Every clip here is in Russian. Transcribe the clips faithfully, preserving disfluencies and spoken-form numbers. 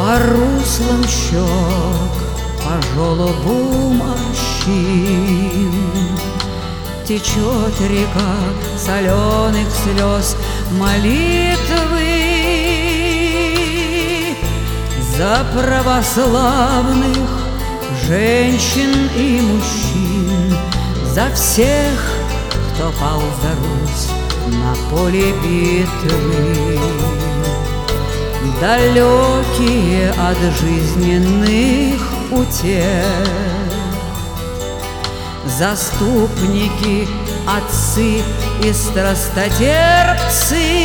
По руслам щек, по желобу морщин течет река соленых слез молитвы за православных женщин и мужчин, за всех, кто пал за Русь на поле битвы. Далекие от жизненных утех заступники, отцы и страстотерпцы,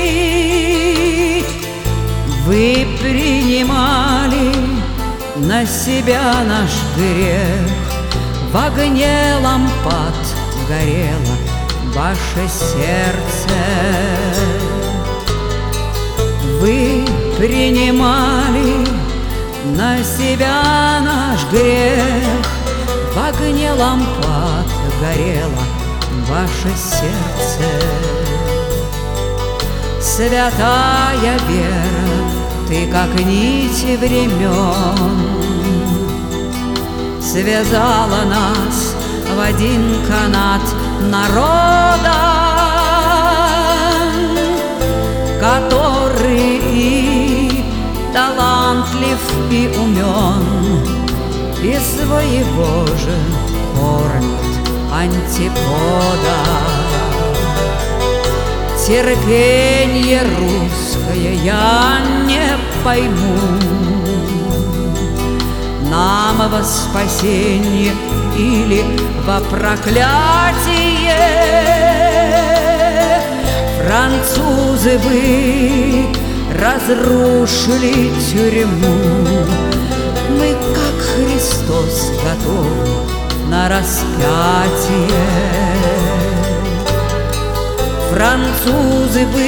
вы принимали на себя наш грех, в огне лампад горело ваше сердце. Вы принимали на себя наш грех, в огне лампад горело ваше сердце. Святая вера, ты как нить времен связала нас в один канат народа, который и талантлив, и умен, и своего же кормит антипода. Терпенье русское я не пойму, нам во спасение или во проклятие. Французы, вы разрушили тюрьму, мы, как Христос, готовы на распятие. Французы, вы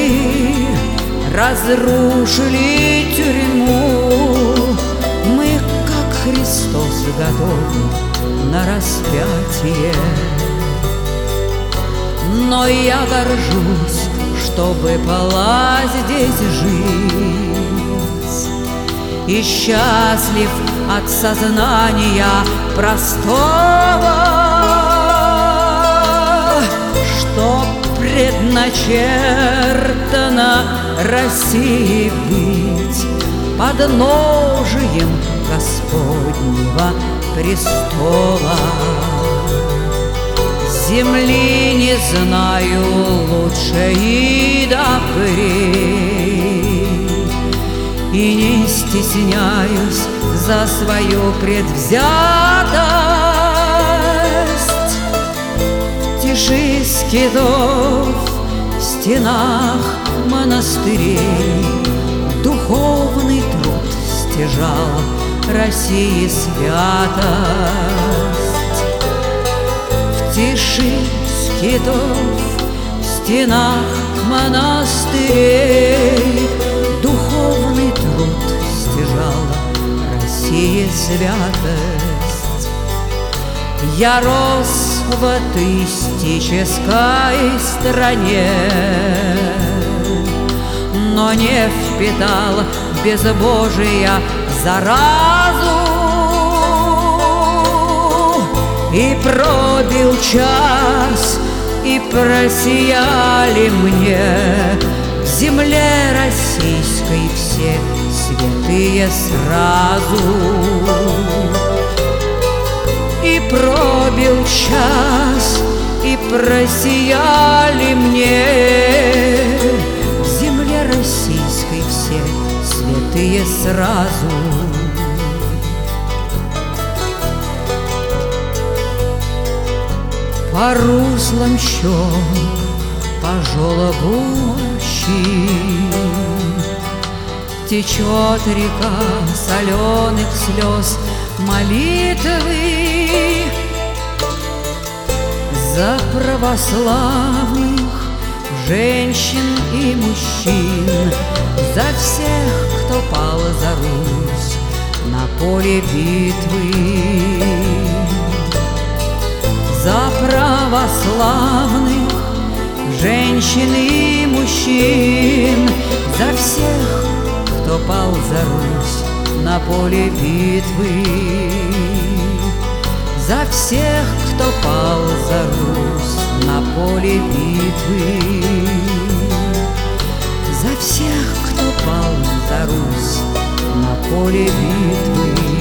разрушили тюрьму, мы, как Христос, готовы на распятие. Но я горжусь, что выпала здесь жизнь, и счастлив от сознания простого, что предначертано России быть подножием Господнего престола. Земли не знаю лучше и добрей, и не стесняюсь за свою предвзятость. В тиши скитов, в стенах монастырей духовный труд стяжал России святость. В тиши скитов, в стенах монастырей духовный труд стяжала Россия святость. Я рос в атеистической стране, но не впитал безбожия заразу, и пробил час, и просияли мне в земле российской все святые сразу. И пробил час, и просияли мне в земле российской все святые сразу. По руслам щек, по желобу морщин течет река соленых слез молитвы за православных женщин и мужчин, за всех, кто пал за Русь на поле битвы, за православных женщин и мужчин, за всех, кто пал за Русь на поле битвы, за всех, кто пал за Русь на поле битвы, за всех, кто пал за Русь на поле битвы.